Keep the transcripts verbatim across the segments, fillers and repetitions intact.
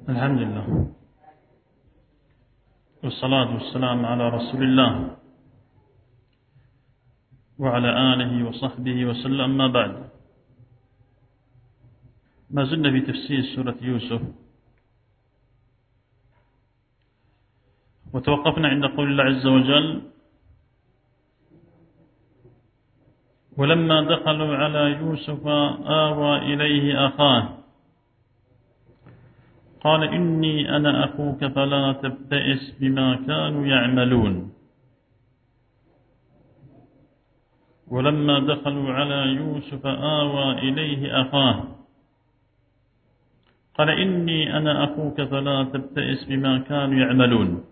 الحمد لله والصلاة والسلام على رسول الله وعلى آله وصحبه وسلم. ما بعد، ما زلنا في تفسير سورة يوسف، وتوقفنا عند قول الله عز وجل: ولما دخلوا على يوسف آوى إليه أخاه قال إني أنا أخوك فلا تبتئس بما كانوا يعملون. ولما دخلوا على يوسف آوى إليه أخاه قال إني أنا أخوك فلا تبتئس بما كانوا يعملون.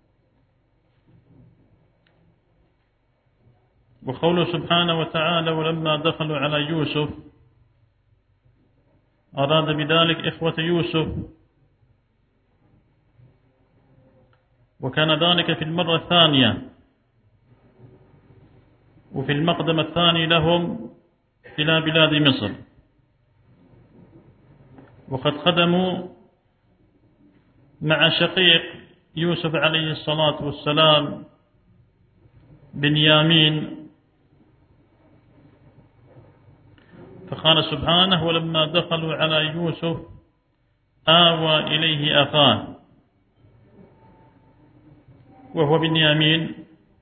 وقوله سبحانه وتعالى: ولما دخلوا على يوسف، أراد بذلك إخوة يوسف، وكان ذلك في المرة الثانية وفي المقدم الثاني لهم إلى بلاد مصر، وقد خدموا مع شقيق يوسف عليه الصلاة والسلام بنيامين. فقال سبحانه: ولما دخلوا على يوسف آوى إليه أخاه، وهو بنيامين.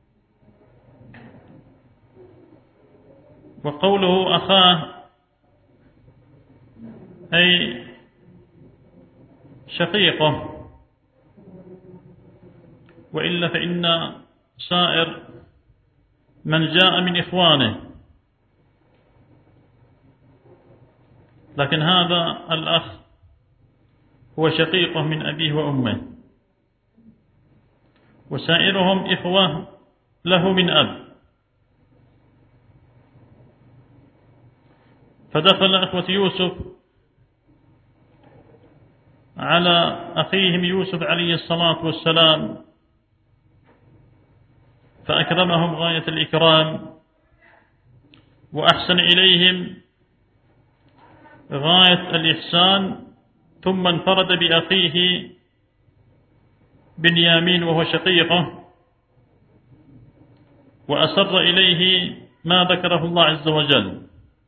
وقوله أخاه أي شقيقه، وإلا فإن سائر من جاء من إخوانه، لكن هذا الأخ هو شقيقه من أبيه وأمه، وسائرهم إخوة له من أب. فدخل أخوة يوسف على أخيهم يوسف عليه الصلاة والسلام فأكرمهم غاية الإكرام، وأحسن إليهم غاية الإحسان، ثم انفرد بأخيه بنيامين وهو شقيقه، وأسر إليه ما ذكره الله عز وجل،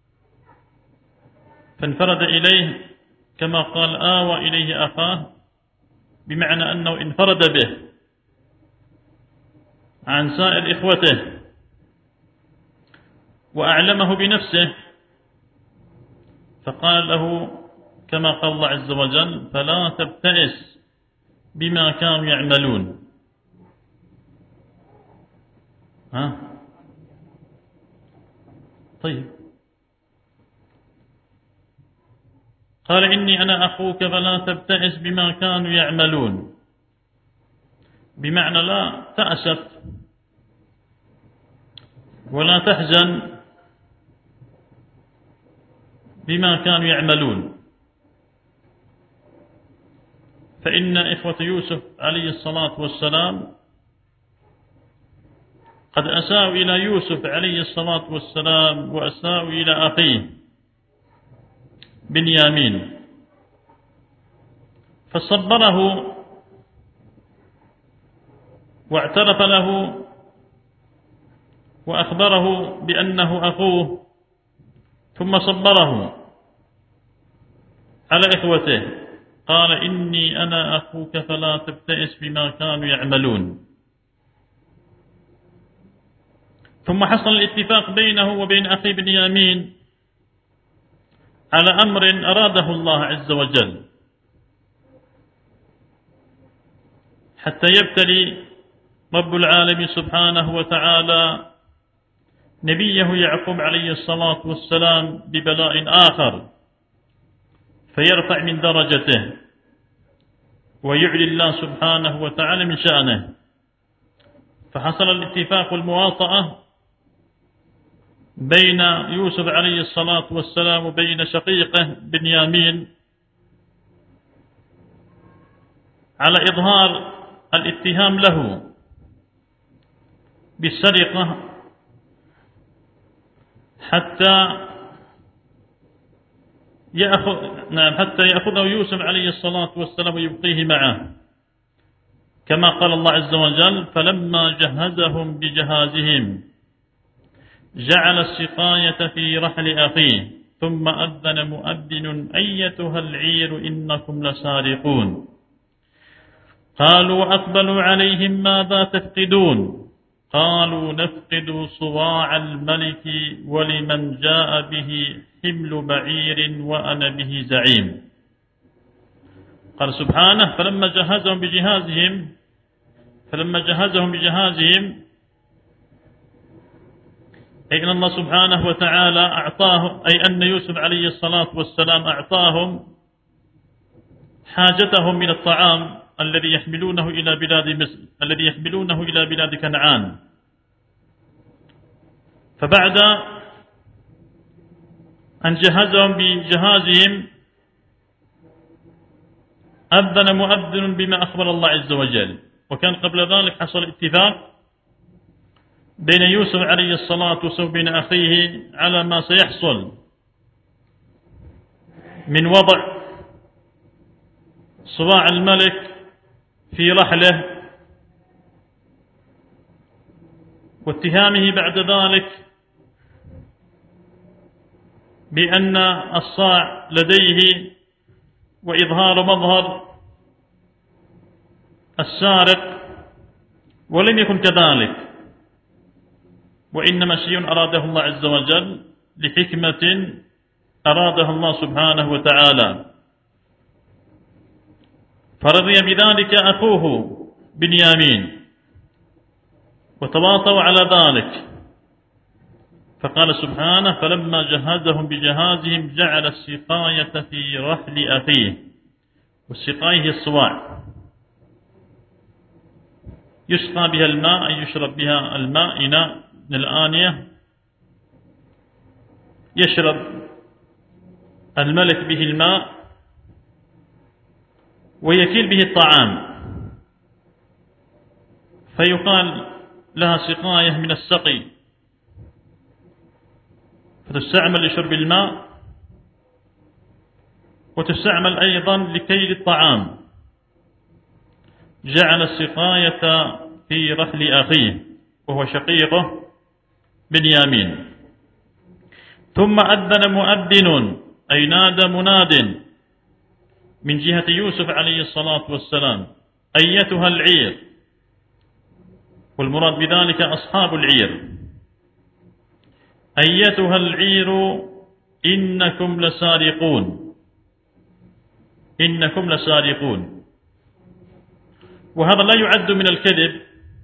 فانفرد إليه كما قال: آوى إليه أخاه، بمعنى أنه انفرد به عن سائر إخوته، وأعلمه بنفسه، فقال له كما قال الله عز وجل: فلا تبتئس بما كانوا يعملون. ها طيب، قال إني أنا أخوك فلا تبتئس بما كانوا يعملون، بمعنى لا تأسف ولا تحزن بما كانوا يعملون، فإن إخوة يوسف عليه الصلاة والسلام قد أساءوا إلى يوسف عليه الصلاة والسلام، وأساءوا إلى أخيه بنيامين، فصبره واعترف له وأخبره بأنه أخوه، ثم صبره على إخوته. قال إني أنا أخوك فلا تبتئس بما كانوا يعملون. ثم حصل الاتفاق بينه وبين أخي بنيامين على أمر أراده الله عز وجل، حتى يبتلي رب العالمين سبحانه وتعالى نبيه يعقوب عليه الصلاة والسلام ببلاء آخر، فيرفع من درجته ويعلي الله سبحانه وتعالى من شأنه. فحصل الاتفاق والمواطأة بين يوسف عليه الصلاة والسلام وبين شقيقه بنيامين على إظهار الاتهام له بالسرقة، حتى يأخذ نعم حتى يأخذه يوسف عليه الصلاة والسلام ويبقيه معه، كما قال الله عز وجل: فلما جهزهم بجهازهم جعل السقاية في رحل أخيه ثم أذن مؤذن أيتها العير إنكم لسارقون. قالوا وأقبلوا عليهم ماذا تفقدون؟ قالوا نفقد صواع الملك ولمن جاء به حمل بعير وأنا به زعيم. قال سبحانه: فلما جهزهم بجهازهم فلما جهزهم بجهازهم أي أن الله سبحانه وتعالى أعطاه، أي أن يوسف عليه الصلاة والسلام أعطاهم حاجتهم من الطعام الذي يحملونه إلى بلاد مصر، الذي يحملونه إلى بلاد كنعان. فبعد أن جهزهم بجهازهم أذن مؤذن بما أخبر الله عز وجل. وكان قبل ذلك حصل اتفاق بين يوسف عليه الصلاة والسلام وبين أخيه على ما سيحصل من وضع صواع الملك في رحله، واتهامه بعد ذلك بأن الصاع لديه، وإظهار مظهر السارق، ولم يكن كذلك، وإنما شيء أراده الله عز وجل لحكمة أرادها الله سبحانه وتعالى. فرضي بذلك أخوه بنيامين وتواطوا على ذلك، فقال سبحانه: فلما جهزهم بجهازهم جعل السقاية في رحل أخيه. والسقاية هي الصواع، يسقى بها الماء أي يشرب بها الماء، إناء من الآنية يشرب الملك به الماء ويكيل به الطعام، فيقال لها سقاية من السقي، فتستعمل لشرب الماء وتستعمل أيضا لكيل الطعام. جعل السقاية في رحل أخيه وهو شقيقه بنيامين. ثم أذن مؤذن أي نادى مناد من جهة يوسف عليه الصلاة والسلام: أيتها العير، والمراد بذلك أصحاب العير. أيتها العير إنكم لسارقون، إنكم لسارقون. وهذا لا يعد من الكذب،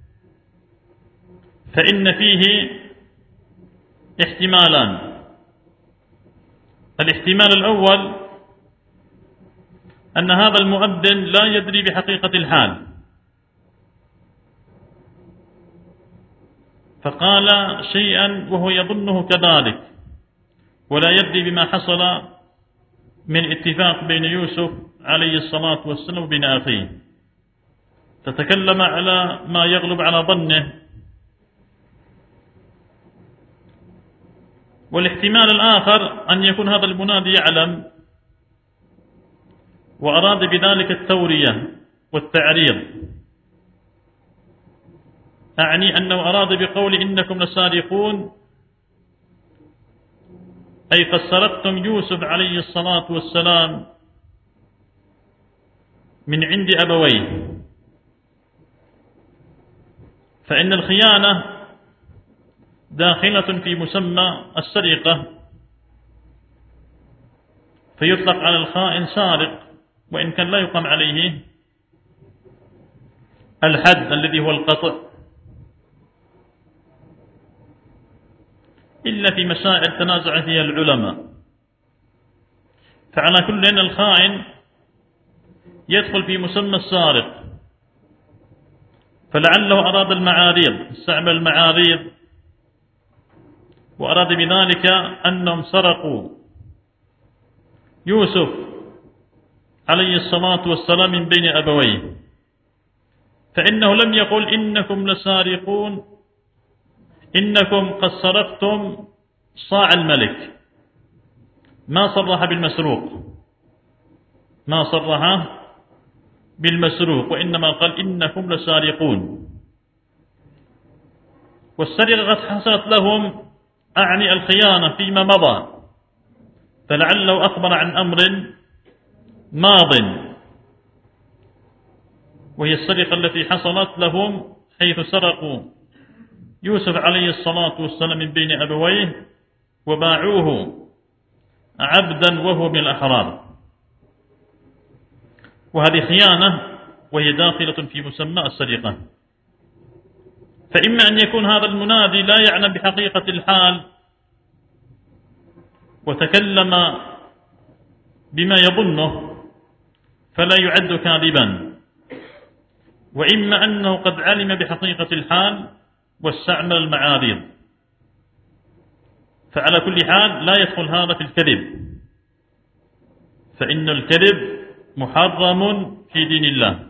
فإن فيه احتمالان. الاحتمال الأول أن هذا المؤذن لا يدري بحقيقة الحال، فقال شيئا وهو يظنه كذلك، ولا يدري بما حصل من اتفاق بين يوسف عليه الصلاة والسلام وبين أخيه، فتكلم على ما يغلب على ظنه. والاحتمال الآخر أن يكون هذا المنادي يعلم وأراد بذلك التورية والتعريض، أعني أنه أراد بقول إنكم لسارقون أي قد سرقتم يوسف عليه الصلاة والسلام من عند أبويه. فإن الخيانة داخلة في مسمى السرقة، فيطلق على الخائن سارق، وإن كان لا يقام عليه الحد الذي هو القطع، إلا في مسائل تنازع فيها العلماء. فعلى كل أن الخائن يدخل في مسمى السارق، فلعله أراد المعاريض، استعمل المعاريض، وأراد بذلك أنهم سرقوا يوسف عليه الصلاة والسلام من بين أبويه، فإنه لم يقل إنكم لسارقون، إنكم قد سرقتم صاع الملك، ما صرح بالمسروق، ما صرح بالمسروق، وإنما قال إنكم لسارقون. والسرقة قد حصلت لهم أعني الخيانة فيما مضى، فلعله أخبر عن أمر ماض، وهي السرقة التي حصلت لهم حيث سرقوا يوسف عليه الصلاة والسلام من بين أبويه وباعوه عبدا وهو من الأحرار، وهذه خيانة وهي داخلة في مسمى السرقة. فإما أن يكون هذا المنادي لا يعلم بحقيقة الحال وتكلم بما يظنه فلا يعد كاذبا، وإما أنه قد علم بحقيقة الحال واستعمل المعارض، فعلى كل حال لا يدخل هذا في الكذب، فإن الكذب محرم في دين الله.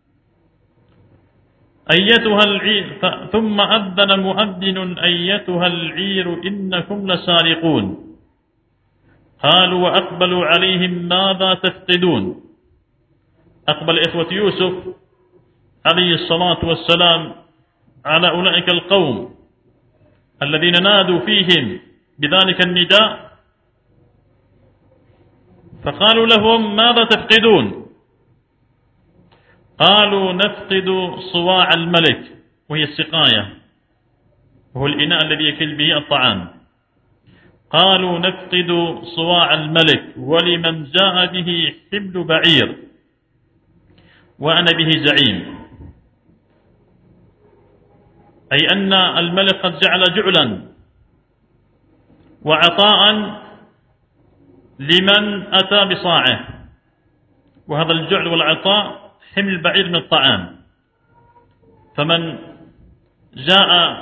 أيتها العير ثم أذن مؤذن أيتها العير إنكم لسارقون، قالوا وأقبلوا عليهم ماذا تفقدون. أقبل إخوة يوسف عليه الصلاة والسلام على أولئك القوم الذين نادوا فيهم بذلك النداء، فقالوا لهم ماذا تفقدون؟ قالوا نفقد صواع الملك، وهي السقاية وهو الإناء الذي يكل به الطعام. قالوا نفقد صواع الملك ولمن جاء به حمل بعير وأنا به زعيم، أي أن الملك قد جعل جعلا وعطاء لمن أتى بصاعه، وهذا الجعل والعطاء حمل بعير من الطعام، فمن جاء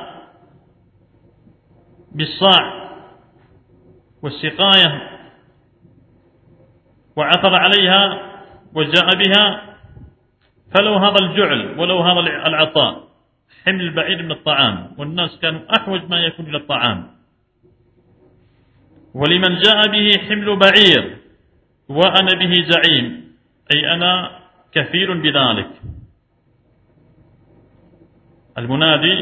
بالصاع والسقاية وعثر عليها وجاء بها فلو هذا الجعل ولو هذا العطاء حمل البعير من الطعام، والناس كانوا أحوج ما يكون إلى الطعام. ولمن جاء به حمل بعير وأنا به زعيم، أي أنا كفيل بذلك. المنادي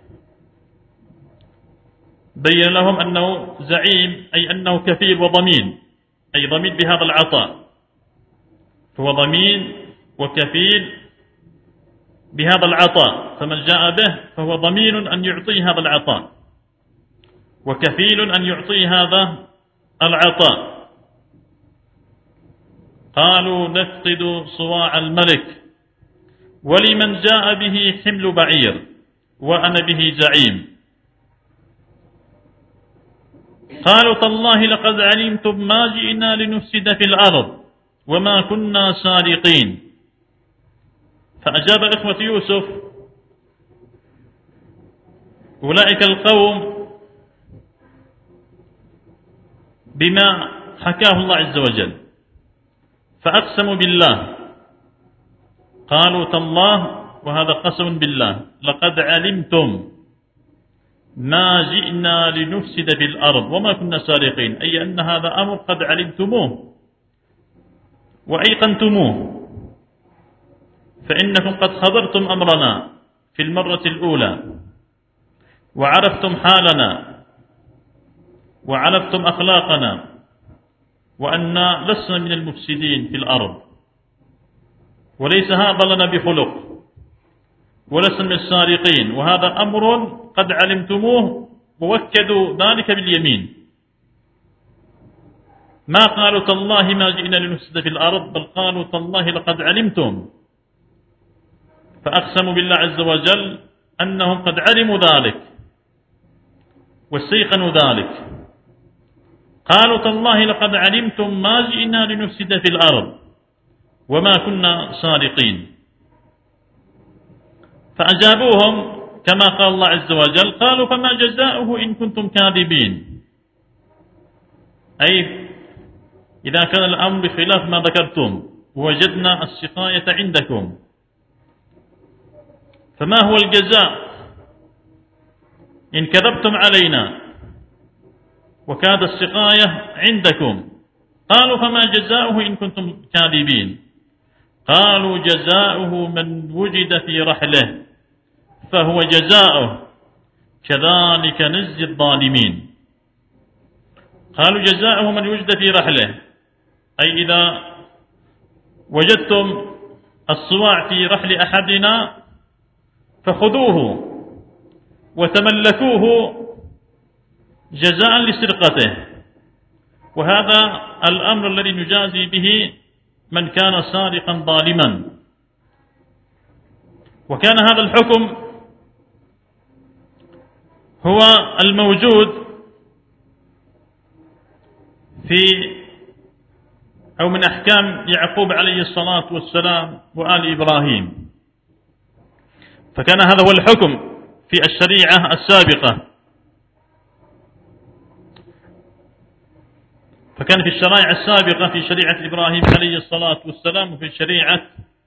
بين لهم أنه زعيم، أي أنه كفيل وضمين، أي ضمين بهذا العطاء، فهو ضمين وكفيل بهذا العطاء، فمن جاء به فهو ضمين أن يعطي هذا العطاء وكفيل أن يعطي هذا العطاء. قالوا نفقد صواع الملك ولمن جاء به حمل بعير وأنا به زعيم. قالوا تالله لقد علمتم ما جئنا لنفسد في الأرض وما كنا سارقين. فأجاب إخوة يوسف أولئك القوم بما حكاه الله عز وجل، فأقسموا بالله، قالوا تالله وهذا قسم بالله لقد علمتم ما جئنا لنفسد في الأرض وما كنا سارقين، أي أن هذا أمر قد علمتموه وأيقنتموه، فإنكم قد خبرتم أمرنا في المرة الأولى وعرفتم حالنا وعرفتم أخلاقنا وأننا لسنا من المفسدين في الأرض، وليس هذا لنا بخلق ولسنا من السارقين، وهذا أمر قد علمتموه ووكدوا ذلك باليمين. ما قالوا تالله ما جئنا لنفسد في الأرض، بل قالوا تالله لقد علمتم، فأقسموا بالله عز وجل أنهم قد علموا ذلك واستيقنوا ذلك. قالوا تالله لقد علمتم ما جئنا لنفسد في الأرض وما كنا سارقين. فأجابوهم كما قال الله عز وجل، قالوا فما جزاؤه إن كنتم كاذبين، أي إذا كان الأمر بخلاف ما ذكرتم ووجدنا السقاية عندكم، فما هو الجزاء إن كذبتم علينا وكاد السقاية عندكم قالوا فما جزاؤه إن كنتم كاذبين؟ قالوا جزاؤه من وجد في رحله فهو جزاؤه كذلك نجزي الظالمين. قالوا جزاؤه من وجد في رحله، أي إذا وجدتم الصواع في رحل أحدنا فخذوه وتملكوه جزاء لسرقته، وهذا الأمر الذي نجازي به من كان سارقا ظالما. وكان هذا الحكم هو الموجود في أو من أحكام يعقوب عليه الصلاة والسلام وآل إبراهيم، فكان هذا هو الحكم في الشريعة السابقة، فكان في الشرائع السابقة في شريعة إبراهيم عليه الصلاة والسلام وفي شريعة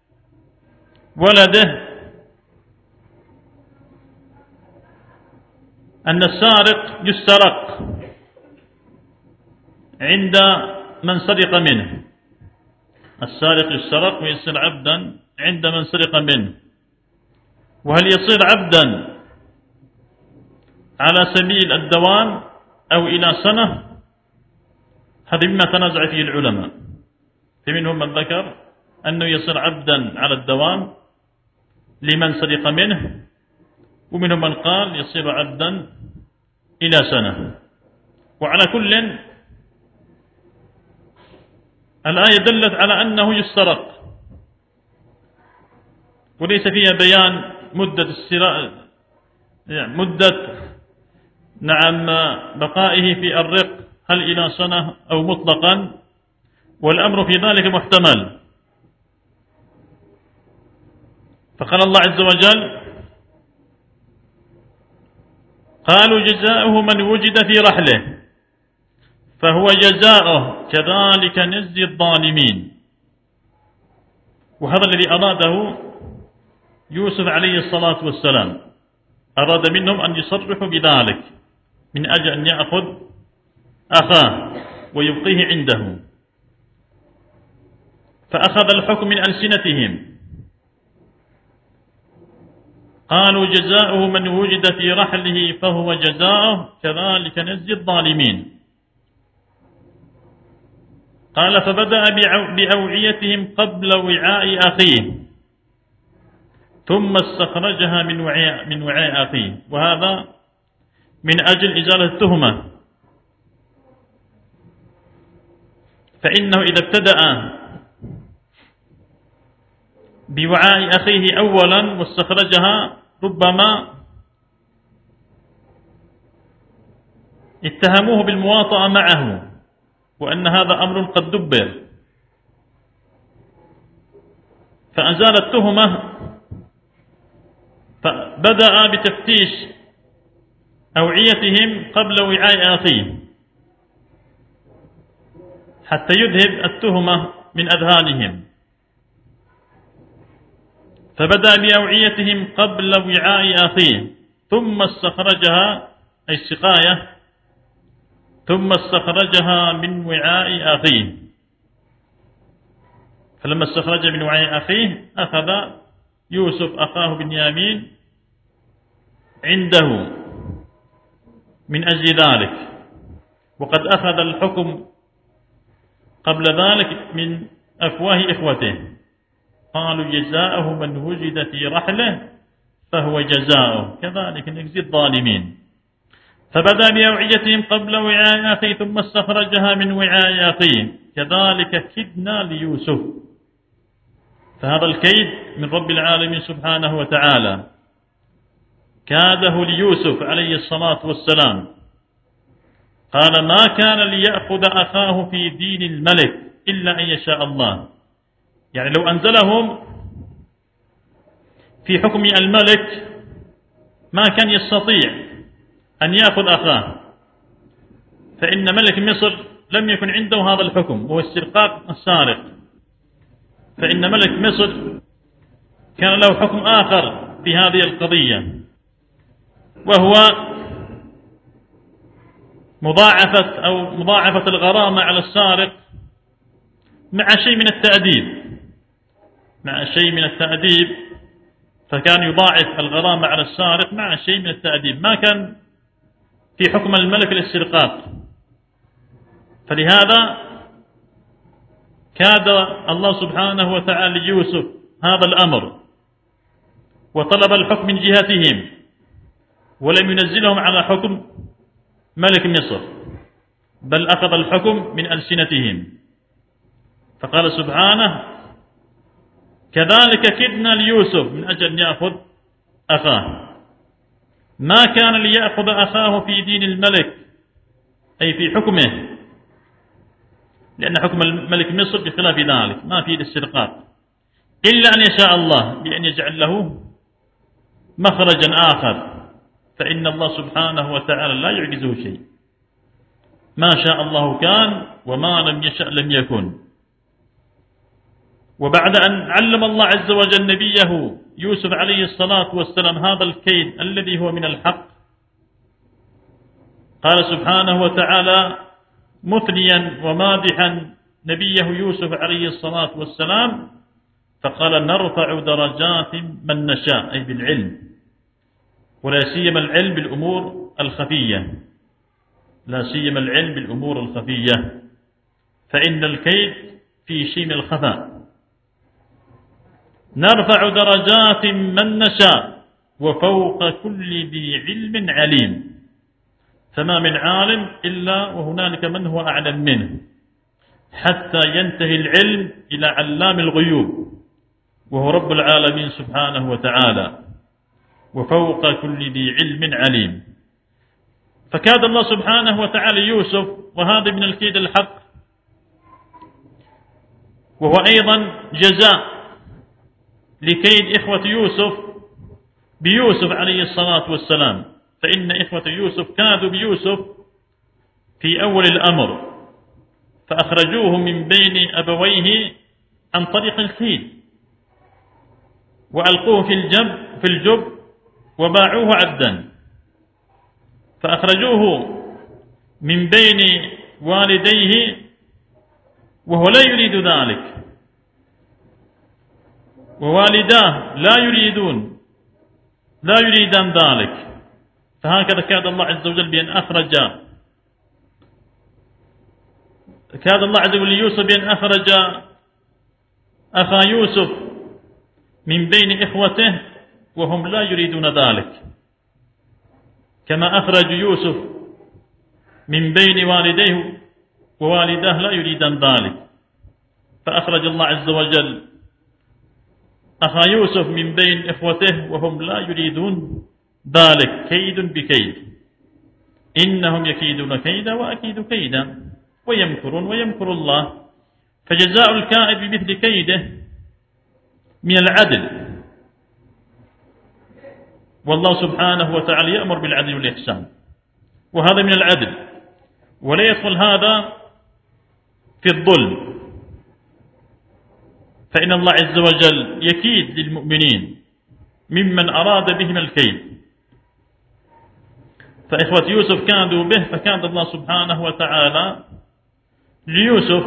ولده أن السارق يسترق عند من سرق منه، السارق يسترق ويصير عبدا عند من سرق منه. وهل يصير عبدا على سبيل الدوام أو إلى سنة؟ هذا مما تنازع فيه العلماء، فمنهم من ذكر أنه يصير عبدا على الدوام لمن سرق منه، ومنهم من قال يصير عبدا إلى سنة. وعلى كل الآية دلت على أنه يسترق، وليس فيها بيان مدة السراء يعني مدة نعم بقائه في الرق، هل إلى سنة أو مطلقا، والأمر في ذلك محتمل. فقال الله عز وجل قالوا جزاؤه من وجد في رحله فهو جزاؤه كذلك نجزي الظالمين. وهذا الذي أراده يوسف عليه الصلاة والسلام، أراد منهم أن يصرحوا بذلك من أجل أن يأخذ أخاه ويبقيه عنده، فأخذ الحكم من ألسنتهم. قالوا جزاؤه من وجد في رحله فهو جزاؤه كذلك نجزي الظالمين. قال فبدأ بأوعيتهم قبل وعاء أخيه ثم استخرجها من وعاء من وعاء أخيه، وهذا من أجل إزالة التهمة، فإنه إذا ابتدأ بوعاء أخيه أولا واستخرجها ربما اتهموه بالمواطأة معه، وأن هذا أمر قد دبر، فأزال التهمة، فبدأ بتفتيش أوعيتهم قبل وعاء أخيه حتى يذهب التهمة من أذهانهم، فبدأ بأوعيتهم قبل وعاء أخيه ثم استخرجها أي السقاية ثم استخرجها من وعاء أخيه. فلما استخرج من وعاء أخيه أخذ يوسف أخاه بنيامين عنده من أجل ذلك، وقد أخذ الحكم قبل ذلك من أفواه إخوته. قالوا جزاؤه من وجد في رحله فهو جزاؤه كذلك نجزي الظالمين. فبدأ بأوعيتهم قبل وعاء أخيه ثم استخرجها من وعاء أخيه كذلك كدنا ليوسف. فهذا الكيد من رب العالمين سبحانه وتعالى كاده ليوسف عليه الصلاة والسلام. قال ما كان ليأخذ أخاه في دين الملك إلا أن يشاء الله، يعني لو أنزلهم في حكم الملك ما كان يستطيع أن يأخذ أخاه، فإن ملك مصر لم يكن عنده هذا الحكم وهو استرقاق السارق، فإن ملك مصر كان له حكم آخر في هذه القضية، وهو مضاعفة أو مضاعفة الغرامة على السارق مع شيء من التأديب مع شيء من التأديب فكان يضاعف الغرامة على السارق مع شيء من التأديب، ما كان في حكم الملك الاسترقاق. فلهذا كاد الله سبحانه وتعالى ليوسف هذا الأمر وطلب الحكم من جهتهم ولم ينزلهم على حكم ملك مصر، بل أخذ الحكم من ألسنتهم. فقال سبحانه: كذلك كدنا ليوسف من أجل أن يأخذ أخاه. ما كان ليأخذ أخاه في دين الملك أي في حكمه، لأن حكم الملك مصر بخلاف ذلك ما فيه الاسترقاق، إلا أن يشاء الله بأن يجعل له مخرجا آخر، فإن الله سبحانه وتعالى لا يعجزه شيء، ما شاء الله كان وما لم يشأ لم يكن. وبعد أن علم الله عز وجل نبيه يوسف عليه الصلاة والسلام هذا الكيد الذي هو من الحق، قال سبحانه وتعالى مثنيا ومادحا نبيه يوسف عليه الصلاة والسلام، فقال: نرفع درجات من نشاء، أي بالعلم، ولا سيما العلم بالأمور الخفية، لا سيما العلم بالأمور الخفية، فإن الكيد في شيء من الخفاء. نرفع درجات من نشاء وفوق كل ذي علم عليم، فما من عالم إلا وهنالك من هو أعلم منه، حتى ينتهي العلم إلى علام الغيوب وهو رب العالمين سبحانه وتعالى، وفوق كل ذي علم عليم. فكاد الله سبحانه وتعالى يوسف، وهذا من الكيد الحق، وهو أيضا جزاء لكيد إخوة يوسف بيوسف عليه الصلاة والسلام، فإن إخوة يوسف كادوا بيوسف في أول الأمر فأخرجوه من بين أبويه عن طريق الكيد وألقوه في الجب في الجب وباعوه عبدا، فأخرجوه من بين والديه وهو لا يريد ذلك، ووالداه لا يريدون لا يريدان ذلك. فهكذا كاد الله عز وجل بأن أخرج كاد الله عز وجل يوسف بأن أخرج أخا يوسف من بين إخوته وهم لا يريدون ذلك، كما أخرج يوسف من بين والديه ووالداه لا يريدان ذلك، فأخرج الله عز وجل أخا يوسف من بين إخوته وهم لا يريدون ذلك، كيد بكيد، إنهم يكيدون كيدا وأكيد كيدا ويمكرون ويمكر الله. فجزاء الكائد بمثل كيده من العدل، والله سبحانه وتعالى يأمر بالعدل والإحسان، وهذا من العدل، ولا يدخل هذا في الظلم، فإن الله عز وجل يكيد للمؤمنين ممن أراد بهم الكيد. فإخوة يوسف كادوا به، فكاد الله سبحانه وتعالى ليوسف.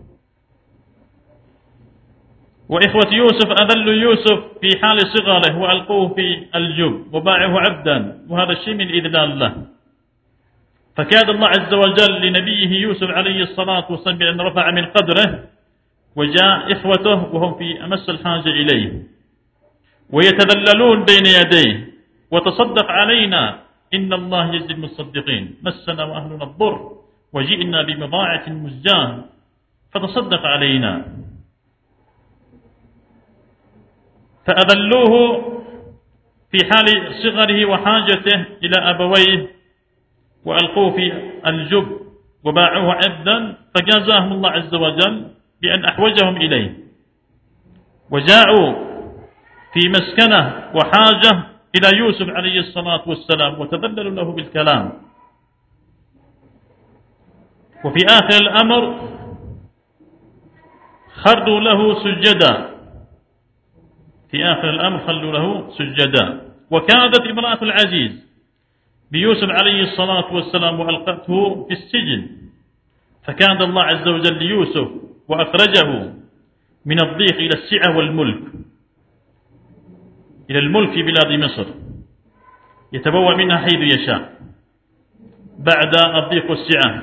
وإخوة يوسف أذلوا يوسف في حال صغره وألقوه في الجب وباعوه عبدا، وهذا الشيء من إذلال له. فكاد الله عز وجل لنبيه يوسف عليه الصلاة والسلام بأن رفع من قدره، وجاء إخوته وهم في أمس الحاجة إليه ويتذللون بين يديه: وتصدق علينا إن الله يجزي المصدقين، مسنا وأهلنا الضر وجئنا ببضاعة مزجاة فتصدق علينا. فأذلوه في حال صغره وحاجته إلى أبويه وألقوه في الجب وباعوه عبدا، فجازاهم الله عز وجل بأن أحوجهم إليه، وجاءوا في مسكنه وحاجة إلى يوسف عليه الصلاة والسلام وتذللوا له بالكلام. وفي آخر الأمر خروا له سجدا، في آخر الأمر خلوا له سجدا. وكادت امرأة العزيز بيوسف عليه الصلاة والسلام وألقته في السجن، فكاد الله عز وجل ليوسف وأخرجه من الضيق إلى السعة والملك، إلى الملك في بلاد مصر، يتبوأ منها حيث يشاء بعد الضيق والسعة.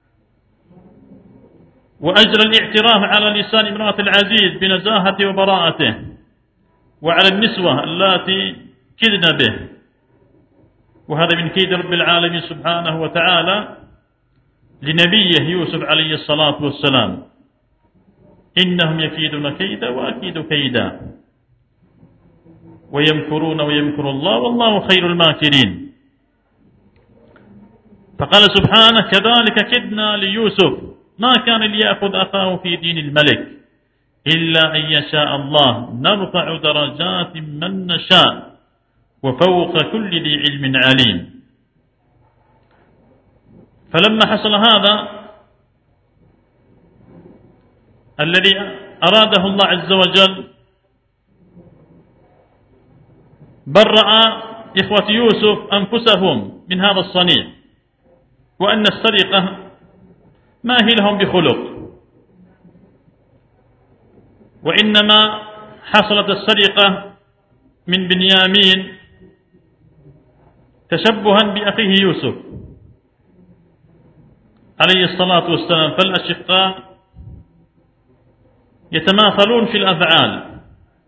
وأجرى الاعتراف على لسان امرأة العزيز بنزاهته وبراءته، وعلى النسوة اللاتي كدن به، وهذا من كيد رب العالمين سبحانه وتعالى لنبيه يوسف عليه الصلاة والسلام: إنهم يكيدون كيدا وأكيد كيدا ويمكرون ويمكر الله والله خير الماكرين. فقال سبحانه: كذلك كدنا ليوسف ما كان ليأخذ أخاه في دين الملك إلا أن يشاء الله نرفع درجات من نشاء وفوق كل ذي علم عليم. فلما حصل هذا الذي أراده الله عز وجل، برأ إخوة يوسف أنفسهم من هذا الصنيع، وأن السرقة ما هي لهم بخلق، وإنما حصلت السرقة من بنيامين تشبها بأخيه يوسف عليه الصلاة والسلام، فالأشقاء يتماثلون في الأفعال،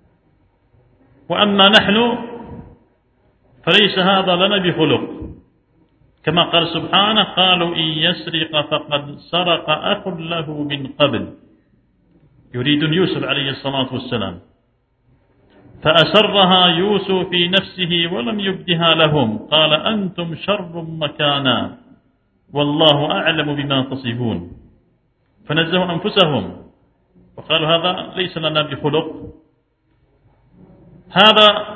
وأما نحن فليس هذا لنا بخلق، كما قال سبحانه: قالوا إن يسرق فقد سرق أخ له من قبل، يريد يوسف عليه الصلاة والسلام، فأسرها يوسف في نفسه ولم يبدها لهم قال أنتم شر مكانا والله أعلم بما تصفون، فنزهوا أنفسهم وقالوا هذا ليس لنا بخلق. هذا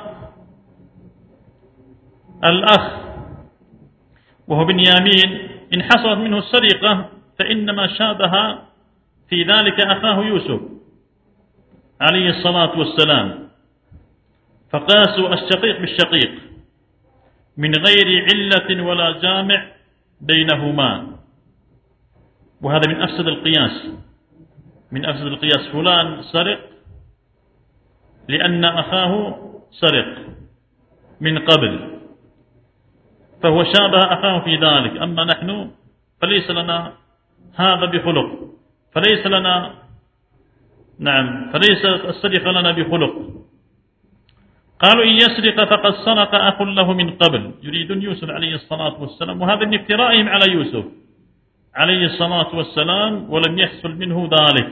الأخ وهو بنيامين إن حصلت منه السرقة فإنما شابه في ذلك أخاه يوسف عليه الصلاة والسلام، فقاسوا الشقيق بالشقيق من غير علة ولا جامع بينهما، وهذا من أفسد القياس، من أفسد القياس. فلان سرق لأن أخاه سرق من قبل فهو شابه أخاه في ذلك، أما نحن فليس لنا هذا بخلق، فليس لنا نعم فليس السرقة لنا بخلق. قالوا إن يسرق فقد سرق أخ له من قبل، يريدون يوسف عليه الصلاة والسلام، وهذا من افترائهم على يوسف عليه الصلاة والسلام، ولم يحصل منه ذلك.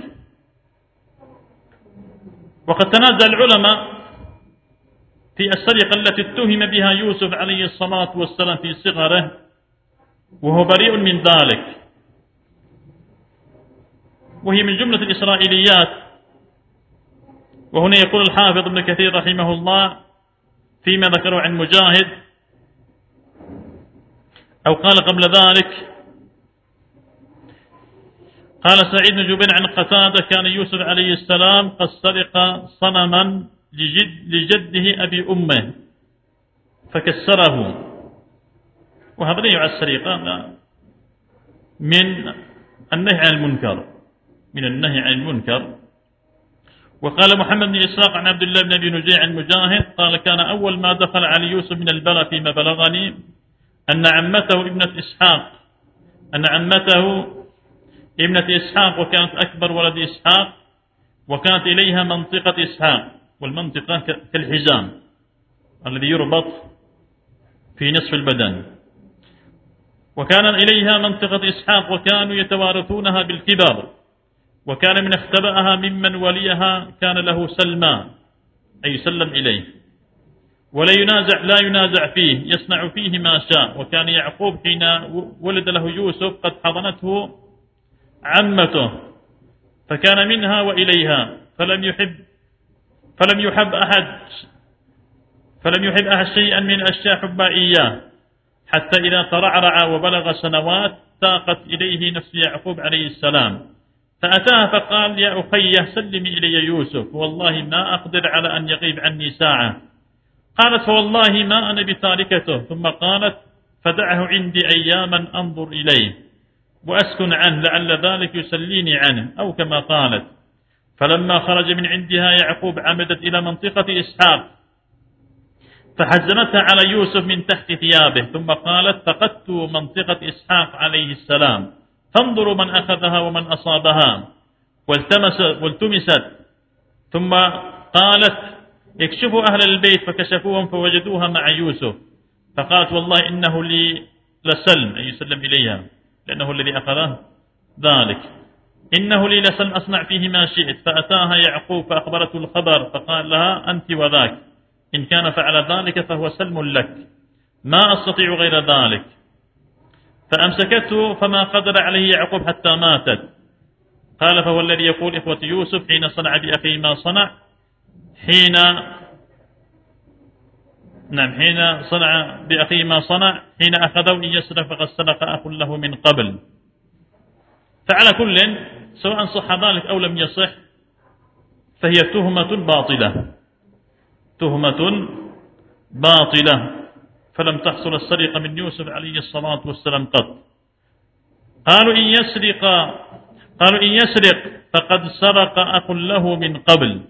وقد تنازع العلماء في السرقة التي اتهم بها يوسف عليه الصلاة والسلام في صغره وهو بريء من ذلك، وهي من جملة الإسرائيليات. وهنا يقول الحافظ ابن كثير رحمه الله فيما ذكروا عن مجاهد أو قال قبل ذلك، قال سعيد بن جبير عن قتادة كان يوسف عليه السلام قد سرق صنما لجد لجده أبي أمه فكسره، وهذا لا يعد سرقة من النهي عن المنكر، من النهي عن المنكر. وقال محمد بن إسحاق عن عبد الله بن أبي نجيع عن مجاهد قال كان أول ما دخل على يوسف من البلاء فيما بلغني أن عمته ابنة إسحاق أن عمته ابنة إسحاق وكانت أكبر ولد إسحاق، وكانت إليها منطقة إسحاق، والمنطقة كالحزام الذي يربط في نصف البدن، وكان إليها منطقة إسحاق وكانوا يتوارثونها بالكبر، وكان من اختبأها ممن وليها كان له سلمان أي يسلم إليه ولا ينازع لا ينازع فيه يصنع فيه ما شاء. وكان يعقوب حين ولد له يوسف قد حضنته عمته فكان منها وإليها فلم يحب فلم يحب أحد فلم يحب أحد شيئا من الأشياء حبا إياه، حتى إذا ترعرع وبلغ سنوات تاقت إليه نفس يعقوب عليه السلام، فأتاها فقال يا أخي سلمي إلي يوسف والله ما أقدر على أن يغيب عني ساعة. قالت فوالله ما أنا بتاركته، ثم قالت فدعه عندي أياما أنظر إليه، وأسكن عنه لعل ذلك يسليني عنه، أو كما قالت. فلما خرج من عندها يعقوب عمدت إلى منطقة إسحاق فحزنتها على يوسف من تحت ثيابه، ثم قالت فقدت منطقة إسحاق عليه السلام، فانظروا من أخذها ومن أصابها. والتمس والتمست، ثم قالت اكشفوا أهل البيت، فكشفوهم فوجدوها مع يوسف، فقالت والله إنه لي لسلم، أي يسلم إليها لأنه الذي أخذه ذلك، إنه لي لسلم أصنع فيه ما شئت. فأتاها يعقوب فأخبرته الخبر، فقال لها أنت وذاك، إن كان فعل ذلك فهو سلم لك، ما أستطيع غير ذلك. فأمسكته فما قدر عليه يعقوب حتى ماتت. قال فهو الذي يقول إخوة يوسف حين صنع بأخيه ما صنع، حين نعم حين صنع بأخيه ما صنع، حين أخذوا إن يسرق فقد سرق أخ له من قبل. فعلى كل سواء صح ذلك أو لم يصح فهي تهمة باطلة، تهمة باطلة، فلم تحصل السرقة من يوسف عليه الصلاة والسلام قط. قالوا إن يسرق قالوا إن يسرق فقد سرق أخ له من قبل،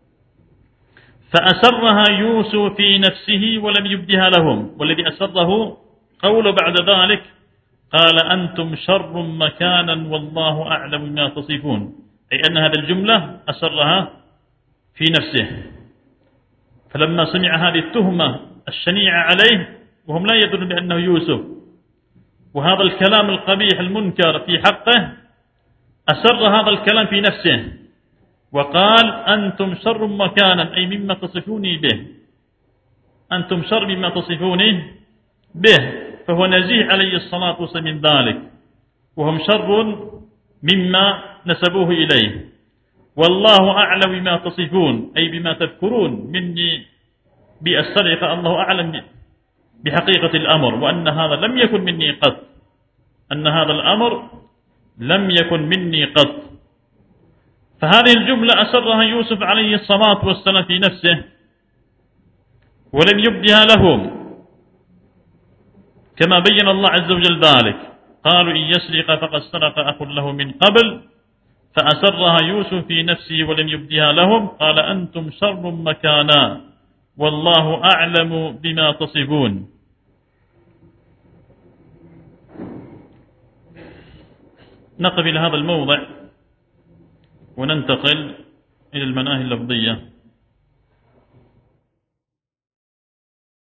فأسرها يوسف في نفسه ولم يبدها لهم. والذي أسره قوله بعد ذلك قال أنتم شر مكانا والله أعلم ما تصفون، أي أن هذه الجملة أسرها في نفسه. فلما سمع هذه التهمة الشنيعة عليه وهم لا يدرون بأنه يوسف، وهذا الكلام القبيح المنكر في حقه، أسر هذا الكلام في نفسه وقال أنتم شر مكانا، أي مما تصفوني به، أنتم شر مما تصفوني به، فهو نزيه عليه الصلاة والسلام من ذلك، وهم شر مما نسبوه إليه. والله أعلم بما تصفون، أي بما تذكرون مني بالسرقة، الله أعلم بحقيقة الأمر، وأن هذا لم يكن مني قط، أن هذا الأمر لم يكن مني قط. فهذه الجملة أسرها يوسف عليه الصلاة والسلام في نفسه ولم يبدها لهم، كما بين الله عز وجل ذلك. قالوا إن يسرق فقد سرق أخ له من قبل، فأسرها يوسف في نفسه ولم يبدها لهم، قال أنتم شر مكانا والله أعلم بما تصفون. نقف إلى هذا الموضع وننتقل إلى المناهي اللفظية.